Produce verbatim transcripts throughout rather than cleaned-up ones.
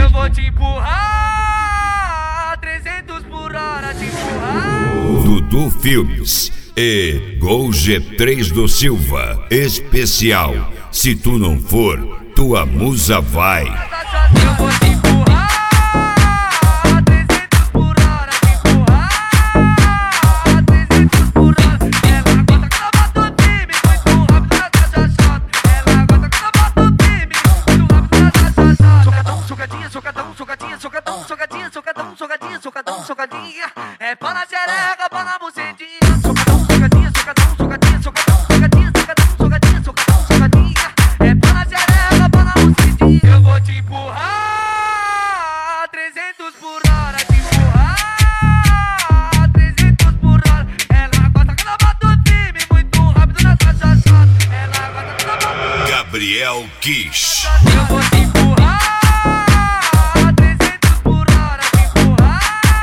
Eu vou te empurrar, trezentos por hora te empurrar. Dudu Filmes e Gol G três do Silva. Especial. Se tu não for, tua musa vai. Eu vou te empurrar, trezentos por hora te empurrar. trezentos por hora. Ela gosta que eu bato firme, muito rápido na taxa chata. Ela gosta que eu bato firme, muito rápido na taxa chata. Socadão, socadinha, socadão, socadinha, socadão, socadinha, socadão, socadinha, socadão, socadinha. É pau na xereca, pau na bucetinha. Socadão, socadinha, socadão, socadinha, socadão, socadinha, socadão, socadinha, socadão, socadinha. É pau na xereca, pau na bucetinha. Eu vou te empurrar, trezentos por hora te empurrar. trezentos por hora. Ela gosta que eu bato firme, muito rápido na taxa chata. Ela gosta que eu bato firme. Gabriel Kish. Eu vou te empurrar, trezentos por hora te empurrar.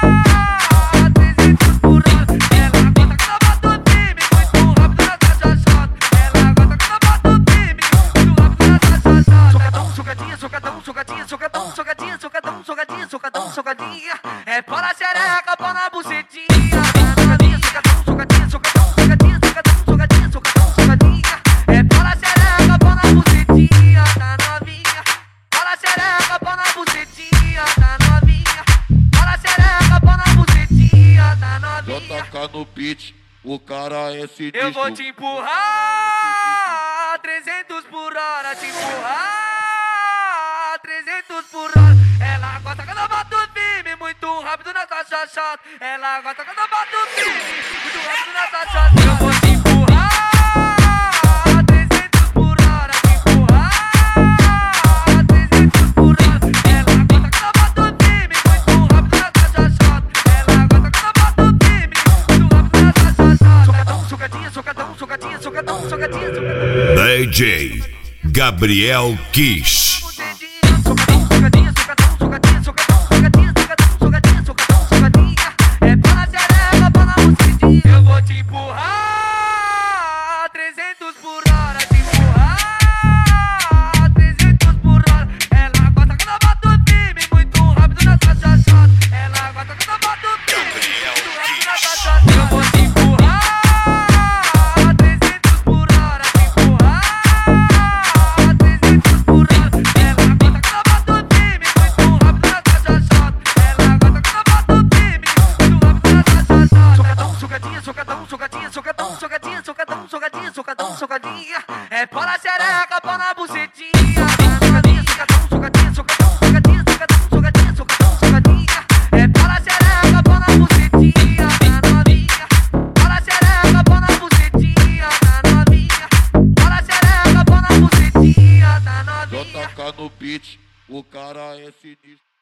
trezentos por hora. Ela gosta que eu bato firme, muito rápido na taxa chata. Ela gosta que eu bato firme, muito rápido na taxa chata. Socadão, socadinha, socadão, socadinha, socadão, socadinha, socadão, socadinha, socadão, socadinha. É pau na xereca, pau na bucetinha. Socadinha, socadão, socadinha, socadão, socadinha, socadão, socadinha, socadão, socadinha. É pau na xereca, pau na bucetinha, tá novinha. Pau na xereca, pau na bucetinha, tá novinha. Pau na xereca, pau na bucetinha, tá novinha. J K no beat, o cara é sinistro. Eu vou te empurrar, trezentos por hora te empurrar. trezentos por hora. Ela gosta quando eu bato firme, muito rápido na taxa chata. Ela gosta quando eu bato firme, muito rápido na taxa chata. Eu vou te empurrar, trezentos por hora te empurrar. trezentos por hora. Ela gosta quando eu bato firme, muito rápido na taxa chata. Ela gosta quando eu bato firme, muito rápido na taxa chata. Socadão, socadinha, socadão, socadinha, socadão, socadinha, socadão. D J Gabriel Kish. Socadão, socadinha, socadão, socadinha, socadão, socadinha, socadão, socadinha, socadão, socadinha. É pau na xereca, pau na bucetinha. Eu vou te empurrar, trezentos por hora te empurrar. trezentos por hora. Ela gosta quando eu bato firme, muito rápido na taxa chata. Ela gosta quando eu bato firme, muito rápido na taxa chata. Eu vou te empurrar, trezentos por hora te empurrar. trezentos por hora. Ela gosta quando eu bato firme, muito rápido na taxa chata. Ela gosta quando eu bato firme, muito rápido na taxa chata. Socadão, socadinha, socadão, socadinha, socadão, socadinha, socadão, socadinha, socadão, socadinha. É pau na xereca, pau na bucetinha. Socadinha, socadão, socadinha, socadão, socadinha, socadão, socadinha, socadão, socadinha. É pau na xereca, pau na bucetinha, tá novinha. Pau na xereca, pau na bucetinha, tá novinha. Pau na xereca, pau na bucetinha, tá novinha. J K no beat, o cara é sinistro.